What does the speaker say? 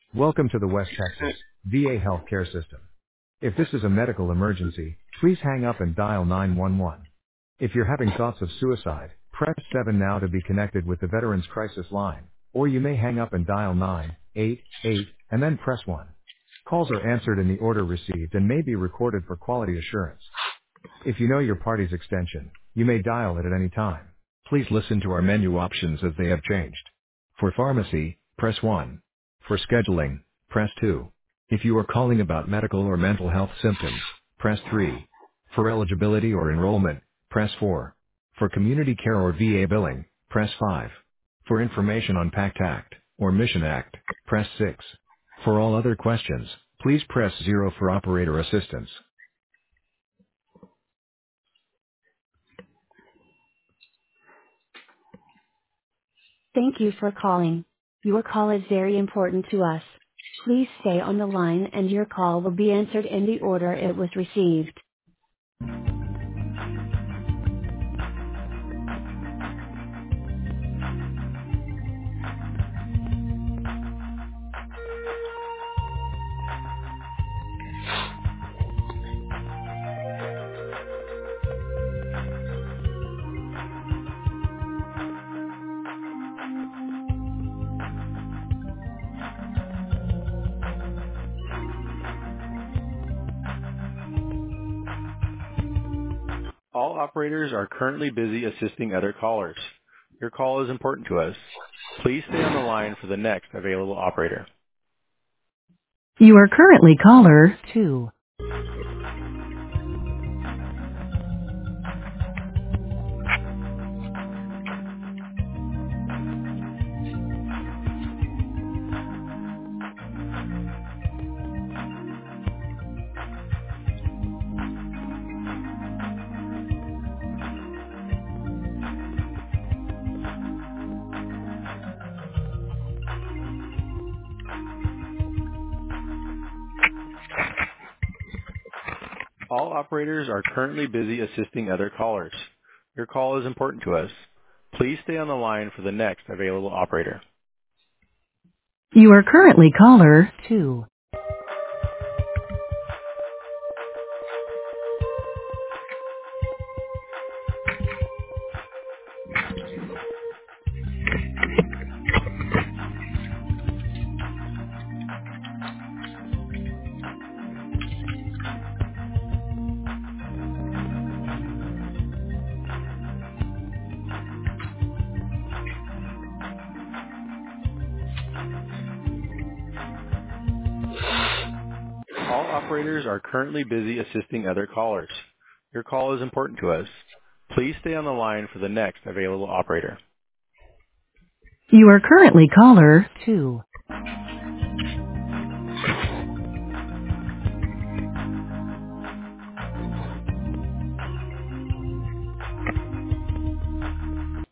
Welcome to the West Texas VA Healthcare System. If this is a medical emergency, please hang up and dial 911. If you're having thoughts of suicide, press 7 now to be connected with the Veterans Crisis Line, or you may hang up and dial 988 and then press 1. Calls are answered in the order received and may be recorded for quality assurance. If you know your party's extension, you may dial it at any time. Please listen to our menu options as they have changed. For pharmacy, press 1. For scheduling, press 2. If you are calling about medical or mental health symptoms, press 3. For eligibility or enrollment, press 4. For community care or VA billing, press 5. For information on PACT Act or Mission Act, press 6. For all other questions, please press 0 for operator assistance. Thank you for calling. Your call is very important to us. Please stay on the line and your call will be answered in the order it was received. All operators are currently busy assisting other callers. Your call is important to us. Please stay on the line for the next available operator. You are currently caller 2. All operators are currently busy assisting other callers. Your call is important to us. Please stay on the line for the next available operator. You are currently caller 2. All operators are currently busy assisting other callers. Your call is important to us. Please stay on the line for the next available operator. You are currently caller 2.